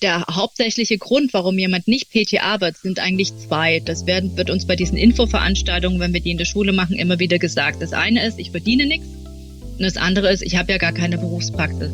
Der hauptsächliche Grund, warum jemand nicht PTA wird, sind eigentlich zwei. Wird uns bei diesen Infoveranstaltungen, wenn wir die in der Schule machen, immer wieder gesagt. Das eine ist, ich verdiene nichts und das andere ist, ich habe ja gar keine Berufspraxis.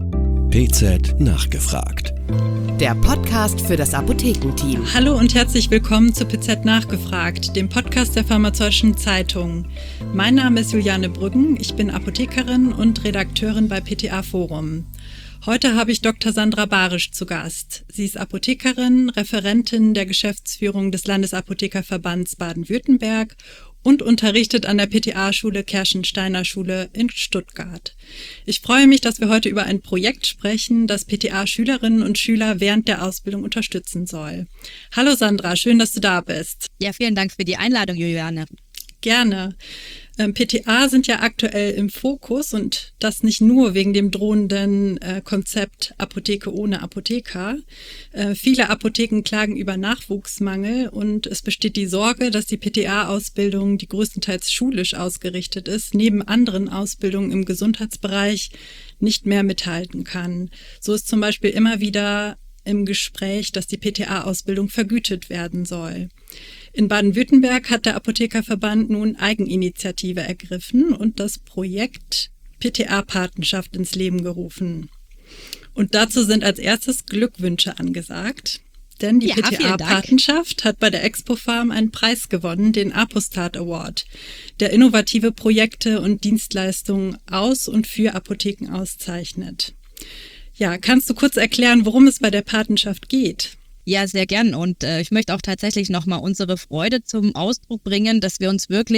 PZ nachgefragt. Der Podcast für das Apothekenteam. Hallo und herzlich willkommen zu PZ nachgefragt, dem Podcast der Pharmazeutischen Zeitung. Mein Name ist Juliane Brüggen, ich bin Apothekerin und Redakteurin bei PTA Forum. Heute habe ich Dr. Sandra Barisch zu Gast. Sie ist Apothekerin, Referentin der Geschäftsführung des Landesapothekerverbands Baden-Württemberg und unterrichtet an der PTA-Schule Kerschensteiner-Schule in Stuttgart. Ich freue mich, dass wir heute über ein Projekt sprechen, das PTA-Schülerinnen und Schüler während der Ausbildung unterstützen soll. Hallo Sandra, schön, dass du da bist. Ja, vielen Dank für die Einladung, Juliane. Gerne. PTA sind ja aktuell im Fokus und das nicht nur wegen dem drohenden Konzept Apotheke ohne Apotheker. Viele Apotheken klagen über Nachwuchsmangel und es besteht die Sorge, dass die PTA-Ausbildung, die größtenteils schulisch ausgerichtet ist, neben anderen Ausbildungen im Gesundheitsbereich nicht mehr mithalten kann. So ist zum Beispiel immer wieder im Gespräch, dass die PTA-Ausbildung vergütet werden soll. In Baden-Württemberg hat der Apothekerverband nun Eigeninitiative ergriffen und das Projekt PTA-Patenschaft ins Leben gerufen. Und dazu sind als erstes Glückwünsche angesagt, denn die PTA-Patenschaft hat bei der Expo Pharm einen Preis gewonnen, den Apostat Award, der innovative Projekte und Dienstleistungen aus und für Apotheken auszeichnet. Ja, kannst du kurz erklären, worum es bei der Patenschaft geht? Ja, sehr gern. Und ich möchte auch tatsächlich nochmal unsere Freude zum Ausdruck bringen, dass wir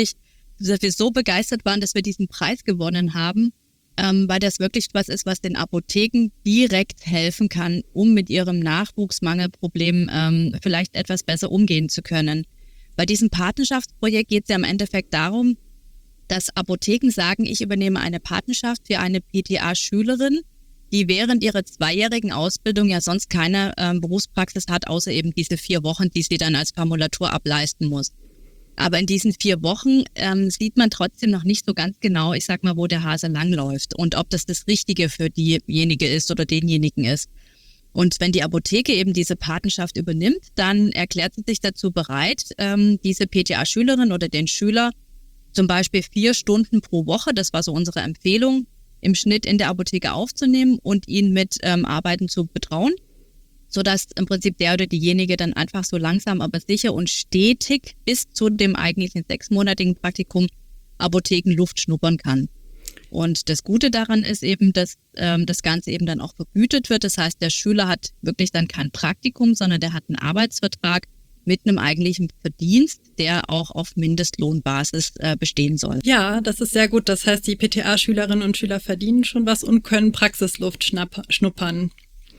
so begeistert waren, dass wir diesen Preis gewonnen haben, weil das wirklich was ist, was den Apotheken direkt helfen kann, um mit ihrem Nachwuchsmangelproblem vielleicht etwas besser umgehen zu können. Bei diesem Patenschaftsprojekt geht es ja im Endeffekt darum, dass Apotheken sagen, ich übernehme eine Patenschaft für eine PTA-Schülerin, die während ihrer 2-jährigen Ausbildung ja sonst keine Berufspraxis hat, außer eben diese 4 Wochen, die sie dann als Formulatur ableisten muss. Aber in diesen 4 Wochen sieht man trotzdem noch nicht so ganz genau, ich sag mal, wo der Hase langläuft und ob das Richtige für diejenige ist oder denjenigen ist. Und wenn die Apotheke eben diese Patenschaft übernimmt, dann erklärt sie sich dazu bereit, diese PTA-Schülerin oder den Schüler zum Beispiel 4 Stunden pro Woche, das war so unsere Empfehlung, im Schnitt in der Apotheke aufzunehmen und ihn mit Arbeiten zu betrauen, sodass im Prinzip der oder diejenige dann einfach so langsam, aber sicher und stetig bis zu dem eigentlichen 6-monatigen Praktikum Apothekenluft schnuppern kann. Und das Gute daran ist eben, dass das Ganze eben dann auch vergütet wird. Das heißt, der Schüler hat wirklich dann kein Praktikum, sondern der hat einen Arbeitsvertrag mit einem eigentlichen Verdienst, der auch auf Mindestlohnbasis bestehen soll. Ja, das ist sehr gut. Das heißt, die PTA-Schülerinnen und Schüler verdienen schon was und können Praxisluft schnuppern.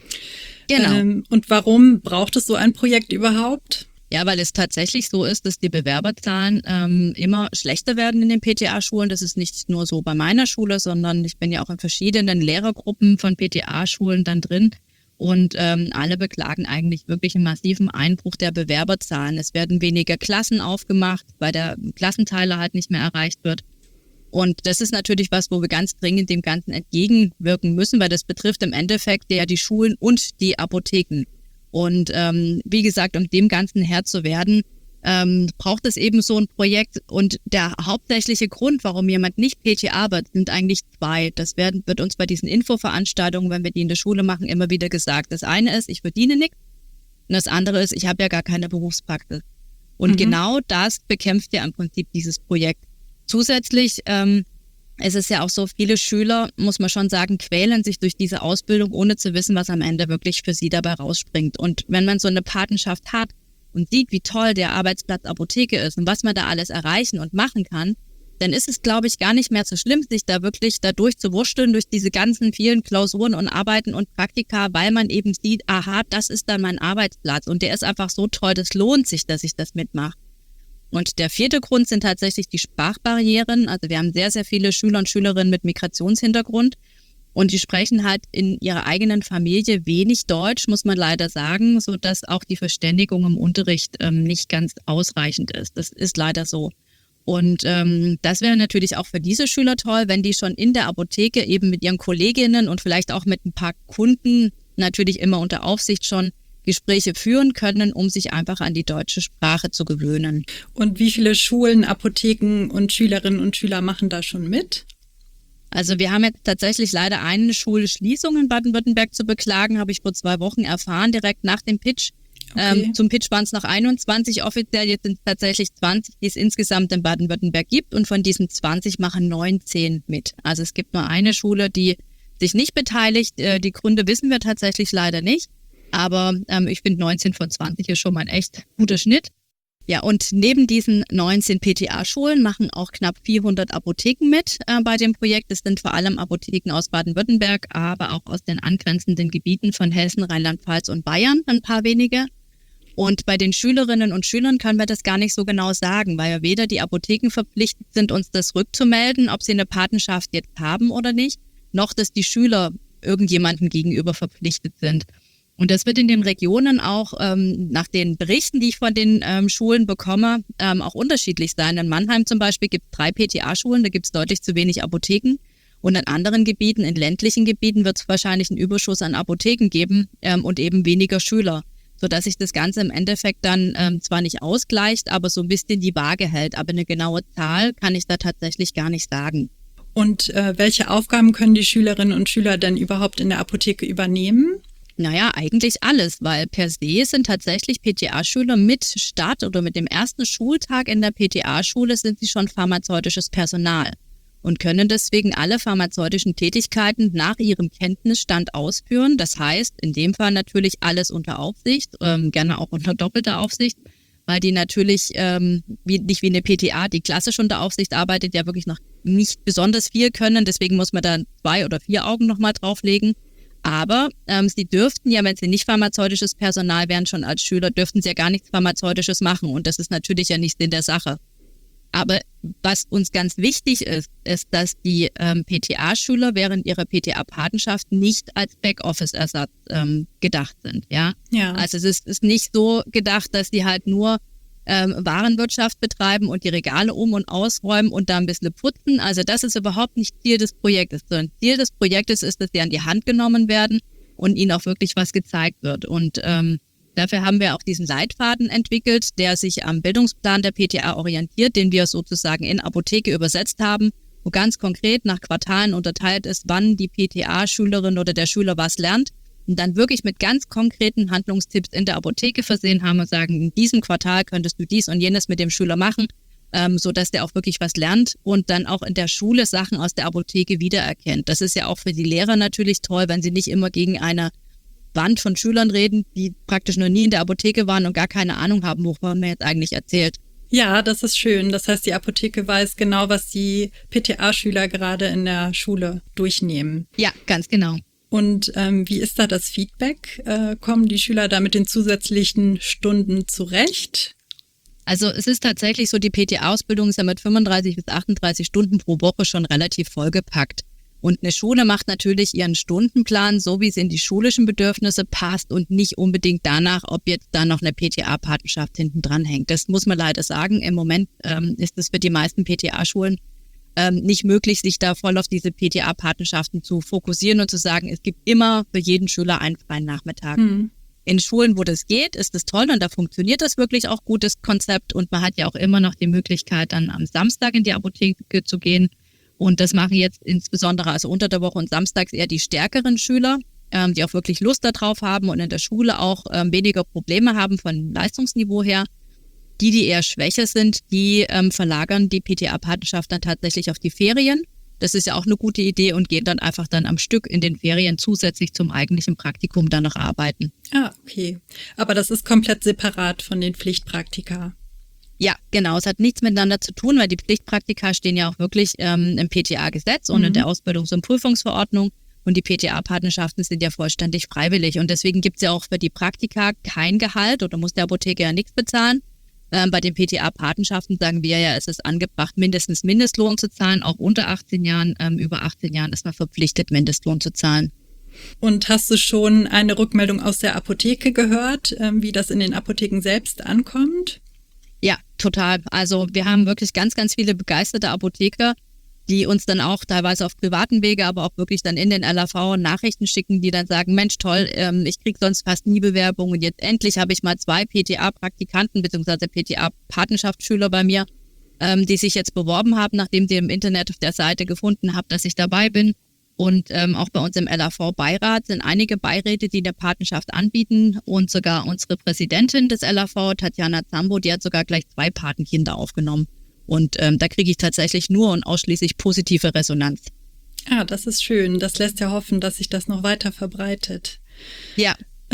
Genau. Und warum braucht es so ein Projekt überhaupt? Ja, weil es tatsächlich so ist, dass die Bewerberzahlen immer schlechter werden in den PTA-Schulen. Das ist nicht nur so bei meiner Schule, sondern ich bin ja auch in verschiedenen Lehrergruppen von PTA-Schulen dann drin. Und alle beklagen eigentlich wirklich einen massiven Einbruch der Bewerberzahlen. Es werden weniger Klassen aufgemacht, weil der Klassenteiler halt nicht mehr erreicht wird. Und das ist natürlich was, wo wir ganz dringend dem Ganzen entgegenwirken müssen, weil das betrifft im Endeffekt ja die Schulen und die Apotheken. Und wie gesagt, um dem Ganzen Herr zu werden, braucht es eben so ein Projekt. Und der hauptsächliche Grund, warum jemand nicht PTA wird, sind eigentlich zwei. Wird uns bei diesen Infoveranstaltungen, wenn wir die in der Schule machen, immer wieder gesagt. Das eine ist, ich verdiene nichts. Und das andere ist, ich habe ja gar keine Berufspraxis. Und genau das bekämpft ja im Prinzip dieses Projekt. Zusätzlich es ist ja auch so, viele Schüler, muss man schon sagen, quälen sich durch diese Ausbildung, ohne zu wissen, was am Ende wirklich für sie dabei rausspringt. Und wenn man so eine Patenschaft hat und sieht, wie toll der Arbeitsplatz Apotheke ist und was man da alles erreichen und machen kann, dann ist es, glaube ich, gar nicht mehr so schlimm, sich da wirklich da durchzuwursteln durch diese ganzen vielen Klausuren und Arbeiten und Praktika, weil man eben sieht, aha, das ist dann mein Arbeitsplatz und der ist einfach so toll, das lohnt sich, dass ich das mitmache. Und der 4. Grund sind tatsächlich die Sprachbarrieren. Also wir haben sehr, sehr viele Schüler und Schülerinnen mit Migrationshintergrund und die sprechen halt in ihrer eigenen Familie wenig Deutsch, muss man leider sagen, sodass auch die Verständigung im Unterricht nicht ganz ausreichend ist. Das ist leider so. Und das wäre natürlich auch für diese Schüler toll, wenn die schon in der Apotheke eben mit ihren Kolleginnen und vielleicht auch mit ein paar Kunden natürlich immer unter Aufsicht schon Gespräche führen können, um sich einfach an die deutsche Sprache zu gewöhnen. Und wie viele Schulen, Apotheken und Schülerinnen und Schüler machen da schon mit? Also wir haben jetzt tatsächlich leider eine Schulschließung in Baden-Württemberg zu beklagen, habe ich vor 2 Wochen erfahren, direkt nach dem Pitch. Okay. Zum Pitch waren es noch 21 offiziell, jetzt sind es tatsächlich 20, die es insgesamt in Baden-Württemberg gibt und von diesen 20 machen 19 mit. Also es gibt nur eine Schule, die sich nicht beteiligt. Die Gründe wissen wir tatsächlich leider nicht, aber ich finde 19 von 20 ist schon mal ein echt guter Schnitt. Ja, und neben diesen 19 PTA-Schulen machen auch knapp 400 Apotheken mit bei dem Projekt. Es sind vor allem Apotheken aus Baden-Württemberg, aber auch aus den angrenzenden Gebieten von Hessen, Rheinland-Pfalz und Bayern, ein paar wenige. Und bei den Schülerinnen und Schülern können wir das gar nicht so genau sagen, weil ja weder die Apotheken verpflichtet sind, uns das rückzumelden, ob sie eine Patenschaft jetzt haben oder nicht, noch dass die Schüler irgendjemandem gegenüber verpflichtet sind. Und das wird in den Regionen auch nach den Berichten, die ich von den Schulen bekomme, auch unterschiedlich sein. In Mannheim zum Beispiel gibt es 3 PTA-Schulen, da gibt es deutlich zu wenig Apotheken. Und in anderen Gebieten, in ländlichen Gebieten, wird es wahrscheinlich einen Überschuss an Apotheken geben und eben weniger Schüler, sodass sich das Ganze im Endeffekt dann zwar nicht ausgleicht, aber so ein bisschen die Waage hält. Aber eine genaue Zahl kann ich da tatsächlich gar nicht sagen. Und welche Aufgaben können die Schülerinnen und Schüler denn überhaupt in der Apotheke übernehmen? Naja, eigentlich alles, weil per se sind tatsächlich PTA-Schüler mit Start oder mit dem ersten Schultag in der PTA-Schule sind sie schon pharmazeutisches Personal und können deswegen alle pharmazeutischen Tätigkeiten nach ihrem Kenntnisstand ausführen. Das heißt, in dem Fall natürlich alles unter Aufsicht, gerne auch unter doppelter Aufsicht, weil die natürlich nicht wie eine PTA, die klassisch unter Aufsicht arbeitet, ja wirklich noch nicht besonders viel können. Deswegen muss man da 2 oder 4 Augen nochmal drauflegen. Aber sie dürften ja, wenn sie nicht pharmazeutisches Personal wären, schon als Schüler, dürften sie ja gar nichts Pharmazeutisches machen. Und das ist natürlich ja nicht Sinn der Sache. Aber was uns ganz wichtig ist, ist, dass die PTA-Schüler während ihrer PTA-Patenschaft nicht als Backoffice-Ersatz gedacht sind. Ja? Also es ist nicht so gedacht, dass die halt nur Warenwirtschaft betreiben und die Regale um- und ausräumen und da ein bisschen putzen. Also das ist überhaupt nicht Ziel des Projektes, sondern Ziel des Projektes ist, dass sie an die Hand genommen werden und ihnen auch wirklich was gezeigt wird. Und dafür haben wir auch diesen Leitfaden entwickelt, der sich am Bildungsplan der PTA orientiert, den wir sozusagen in Apotheke übersetzt haben, wo ganz konkret nach Quartalen unterteilt ist, wann die PTA-Schülerin oder der Schüler was lernt. Und dann wirklich mit ganz konkreten Handlungstipps in der Apotheke versehen haben und sagen, in diesem Quartal könntest du dies und jenes mit dem Schüler machen, sodass der auch wirklich was lernt und dann auch in der Schule Sachen aus der Apotheke wiedererkennt. Das ist ja auch für die Lehrer natürlich toll, wenn sie nicht immer gegen eine Wand von Schülern reden, die praktisch noch nie in der Apotheke waren und gar keine Ahnung haben, wovon man jetzt eigentlich erzählt. Ja, das ist schön. Das heißt, die Apotheke weiß genau, was die PTA-Schüler gerade in der Schule durchnehmen. Ja, ganz genau. Und wie ist da das Feedback? Kommen die Schüler da mit den zusätzlichen Stunden zurecht? Also es ist tatsächlich so, die PTA-Ausbildung ist ja mit 35 bis 38 Stunden pro Woche schon relativ vollgepackt. Und eine Schule macht natürlich ihren Stundenplan so, wie es in die schulischen Bedürfnisse passt und nicht unbedingt danach, ob jetzt da noch eine PTA-Patenschaft hinten dran hängt. Das muss man leider sagen. Im Moment ist es für die meisten PTA-Schulen nicht möglich, sich da voll auf diese PTA-Patenschaften zu fokussieren und zu sagen, es gibt immer für jeden Schüler einen freien Nachmittag. In Schulen, wo das geht, ist das toll und da funktioniert das wirklich auch gut, das Konzept. Und man hat ja auch immer noch die Möglichkeit, dann am Samstag in die Apotheke zu gehen. Und das machen jetzt insbesondere, also unter der Woche und samstags eher die stärkeren Schüler, die auch wirklich Lust darauf haben und in der Schule auch weniger Probleme haben von Leistungsniveau her. Die eher schwächer sind, die verlagern die PTA-Patenschaft dann tatsächlich auf die Ferien. Das ist ja auch eine gute Idee und gehen dann einfach dann am Stück in den Ferien zusätzlich zum eigentlichen Praktikum dann noch arbeiten. Ah, okay. Aber das ist komplett separat von den Pflichtpraktika. Ja, genau. Es hat nichts miteinander zu tun, weil die Pflichtpraktika stehen ja auch wirklich im PTA-Gesetz und in der Ausbildungs- und Prüfungsverordnung. Und die PTA-Patenschaften sind ja vollständig freiwillig. Und deswegen gibt es ja auch für die Praktika kein Gehalt oder muss der Apotheker ja nichts bezahlen. Bei den PTA-Patenschaften sagen wir ja, es ist angebracht, mindestens Mindestlohn zu zahlen. Auch unter 18 Jahren, über 18 Jahren ist man verpflichtet, Mindestlohn zu zahlen. Und hast du schon eine Rückmeldung aus der Apotheke gehört, wie das in den Apotheken selbst ankommt? Ja, total. Also wir haben wirklich ganz, ganz viele begeisterte Apotheker, die uns dann auch teilweise auf privaten Wege, aber auch wirklich dann in den LAV Nachrichten schicken, die dann sagen, Mensch, toll, ich kriege sonst fast nie Bewerbungen und jetzt endlich habe ich mal 2 PTA-Praktikanten bzw. PTA-Patenschaftsschüler bei mir, die sich jetzt beworben haben, nachdem sie im Internet auf der Seite gefunden haben, dass ich dabei bin. Und auch bei uns im LAV-Beirat sind einige Beiräte, die eine Patenschaft anbieten und sogar unsere Präsidentin des LAV, Tatjana Zambo, die hat sogar gleich 2 Patenkinder aufgenommen. Und da kriege ich tatsächlich nur und ausschließlich positive Resonanz. Ah, das ist schön. Das lässt ja hoffen, dass sich das noch weiter verbreitet. Ja.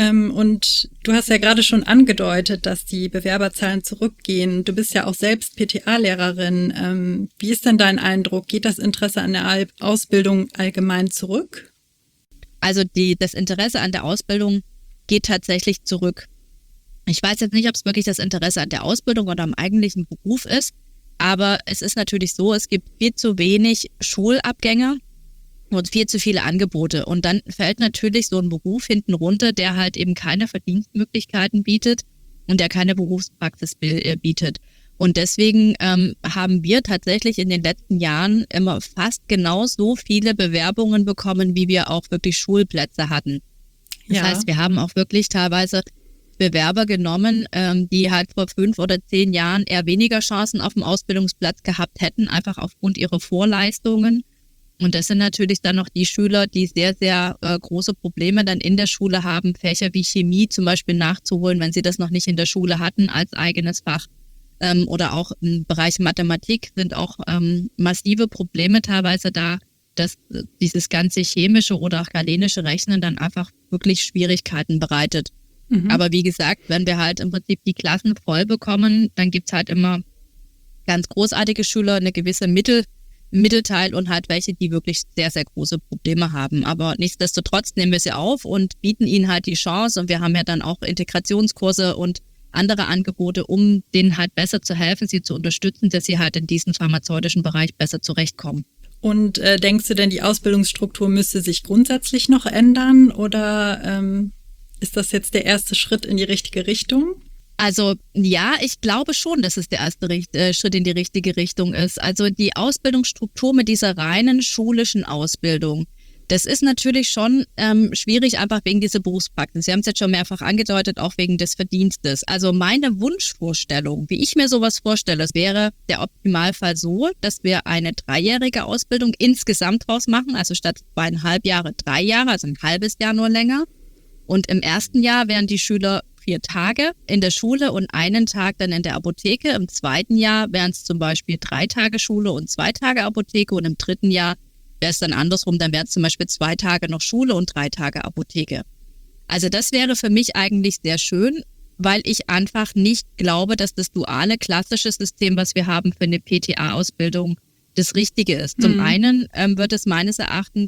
Und du hast ja gerade schon angedeutet, dass die Bewerberzahlen zurückgehen. Du bist ja auch selbst PTA-Lehrerin. Wie ist denn dein Eindruck? Geht das Interesse an der Ausbildung allgemein zurück? Also das Interesse an der Ausbildung geht tatsächlich zurück. Ich weiß jetzt nicht, ob es wirklich das Interesse an der Ausbildung oder am eigentlichen Beruf ist. Aber es ist natürlich so, es gibt viel zu wenig Schulabgänger und viel zu viele Angebote. Und dann fällt natürlich so ein Beruf hinten runter, der halt eben keine Verdienstmöglichkeiten bietet und der keine Berufspraxis bietet. Und deswegen haben wir tatsächlich in den letzten Jahren immer fast genauso viele Bewerbungen bekommen, wie wir auch wirklich Schulplätze hatten. Das heißt, wir haben auch wirklich teilweise Bewerber genommen, die halt vor 5 oder 10 Jahren eher weniger Chancen auf dem Ausbildungsplatz gehabt hätten, einfach aufgrund ihrer Vorleistungen. Und das sind natürlich dann noch die Schüler, die sehr, sehr große Probleme dann in der Schule haben, Fächer wie Chemie zum Beispiel nachzuholen, wenn sie das noch nicht in der Schule hatten als eigenes Fach. Oder auch im Bereich Mathematik sind auch massive Probleme teilweise da, dass dieses ganze chemische oder auch galenische Rechnen dann einfach wirklich Schwierigkeiten bereitet. Aber wie gesagt, wenn wir halt im Prinzip die Klassen voll bekommen, dann gibt's halt immer ganz großartige Schüler, eine gewisse Mittelteil und halt welche, die wirklich sehr, sehr große Probleme haben. Aber nichtsdestotrotz nehmen wir sie auf und bieten ihnen halt die Chance. Und wir haben ja dann auch Integrationskurse und andere Angebote, um denen halt besser zu helfen, sie zu unterstützen, dass sie halt in diesem pharmazeutischen Bereich besser zurechtkommen. Und denkst du denn, die Ausbildungsstruktur müsste sich grundsätzlich noch ändern oder ist das jetzt der erste Schritt in die richtige Richtung? Also ja, ich glaube schon, dass es der erste Schritt in die richtige Richtung ist. Also die Ausbildungsstruktur mit dieser reinen schulischen Ausbildung, das ist natürlich schon schwierig, einfach wegen dieser Berufspraxis. Sie haben es jetzt schon mehrfach angedeutet, auch wegen des Verdienstes. Also meine Wunschvorstellung, wie ich mir sowas vorstelle, wäre der Optimalfall so, dass wir eine 3-jährige Ausbildung insgesamt draus machen, also statt 2,5 Jahre 3 Jahre, also ein halbes Jahr nur länger. Und im ersten Jahr wären die Schüler 4 Tage in der Schule und 1 Tag dann in der Apotheke. Im zweiten Jahr wären es zum Beispiel 3 Tage Schule und 2 Tage Apotheke. Und im dritten Jahr wäre es dann andersrum. Dann wären es zum Beispiel 2 Tage noch Schule und 3 Tage Apotheke. Also das wäre für mich eigentlich sehr schön, weil ich einfach nicht glaube, dass das duale klassische System, was wir haben für eine PTA-Ausbildung, das Richtige ist. Zum einen wird es meines Erachtens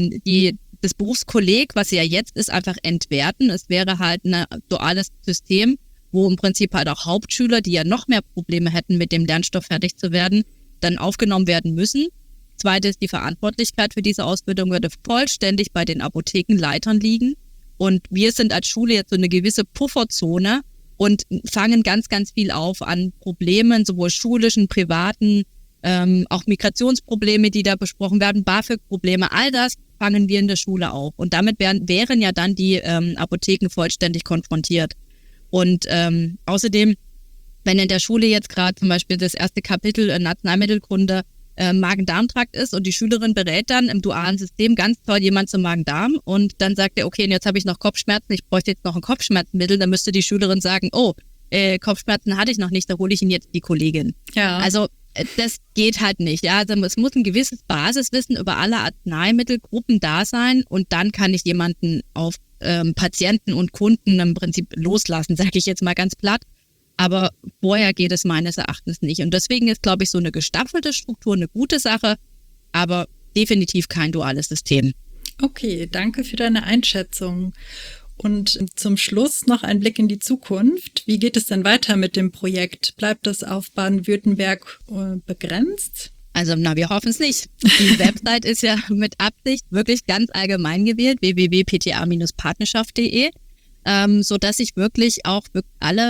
das Berufskolleg, was ja jetzt ist, einfach entwerten. Es wäre halt ein duales System, wo im Prinzip halt auch Hauptschüler, die ja noch mehr Probleme hätten, mit dem Lernstoff fertig zu werden, dann aufgenommen werden müssen. Zweites, die Verantwortlichkeit für diese Ausbildung würde vollständig bei den Apothekenleitern liegen. Und wir sind als Schule jetzt so eine gewisse Pufferzone und fangen ganz, ganz viel auf an Problemen, sowohl schulischen, privaten, auch Migrationsprobleme, die da besprochen werden, BAföG-Probleme, all das fangen wir in der Schule auf. Und damit wären ja dann die Apotheken vollständig konfrontiert. Und außerdem, wenn in der Schule jetzt gerade zum Beispiel das erste Kapitel Arzneimittelkunde Magen-Darm-Trakt ist und die Schülerin berät dann im dualen System ganz toll jemand zum Magen-Darm und dann sagt er, okay, und jetzt habe ich noch Kopfschmerzen, ich bräuchte jetzt noch ein Kopfschmerzmittel, dann müsste die Schülerin sagen, oh, Kopfschmerzen hatte ich noch nicht, da hole ich Ihnen jetzt die Kollegin. Ja. Also das geht halt nicht. Ja, also es muss ein gewisses Basiswissen über alle Arzneimittelgruppen da sein und dann kann ich jemanden auf Patienten und Kunden im Prinzip loslassen, sage ich jetzt mal ganz platt. Aber vorher geht es meines Erachtens nicht. Und deswegen ist, glaube ich, so eine gestaffelte Struktur eine gute Sache, aber definitiv kein duales System. Okay, danke für deine Einschätzung. Und zum Schluss noch ein Blick in die Zukunft. Wie geht es denn weiter mit dem Projekt? Bleibt es auf Baden-Württemberg begrenzt? Also, wir hoffen es nicht. Die Website ist ja mit Absicht wirklich ganz allgemein gewählt, www.pta-partnerschaft.de, sodass sich wirklich auch alle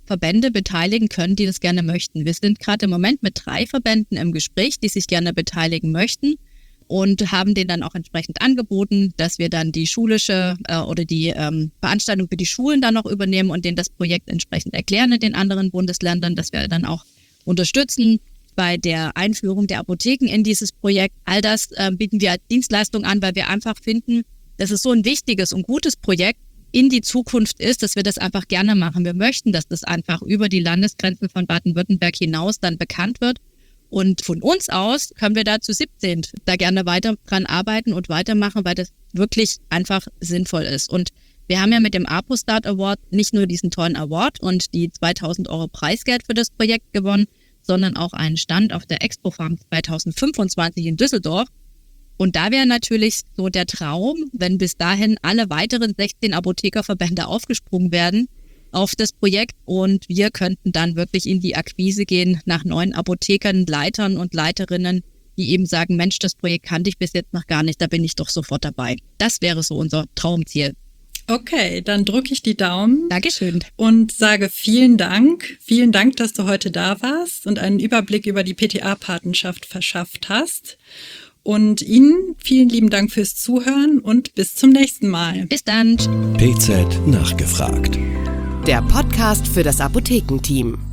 Verbände beteiligen können, die das gerne möchten. Wir sind gerade im Moment mit 3 Verbänden im Gespräch, die sich gerne beteiligen möchten und haben denen dann auch entsprechend angeboten, dass wir dann die schulische oder die Veranstaltung für die Schulen dann noch übernehmen und denen das Projekt entsprechend erklären in den anderen Bundesländern, dass wir dann auch unterstützen bei der Einführung der Apotheken in dieses Projekt. All das bieten wir als Dienstleistung an, weil wir einfach finden, dass es so ein wichtiges und gutes Projekt in die Zukunft ist, dass wir das einfach gerne machen. Wir möchten, dass das einfach über die Landesgrenzen von Baden-Württemberg hinaus dann bekannt wird. Und von uns aus können wir da zu 17 da gerne weiter dran arbeiten und weitermachen, weil das wirklich einfach sinnvoll ist. Und wir haben ja mit dem ApoStart Award nicht nur diesen tollen Award und die 2.000 € Preisgeld für das Projekt gewonnen, sondern auch einen Stand auf der Expo-Farm 2025 in Düsseldorf. Und da wäre natürlich so der Traum, wenn bis dahin alle weiteren 16 Apothekerverbände aufgesprungen werden auf das Projekt und wir könnten dann wirklich in die Akquise gehen nach neuen Apothekern, Leitern und Leiterinnen, die eben sagen, Mensch, das Projekt kannte ich bis jetzt noch gar nicht, da bin ich doch sofort dabei. Das wäre so unser Traumziel. Okay, dann drücke ich die Daumen. Dankeschön. Und sage vielen Dank. Vielen Dank, dass du heute da warst und einen Überblick über die PTA-Patenschaft verschafft hast. Und Ihnen vielen lieben Dank fürs Zuhören und bis zum nächsten Mal. Bis dann. PZ nachgefragt. Der Podcast für das Apothekenteam.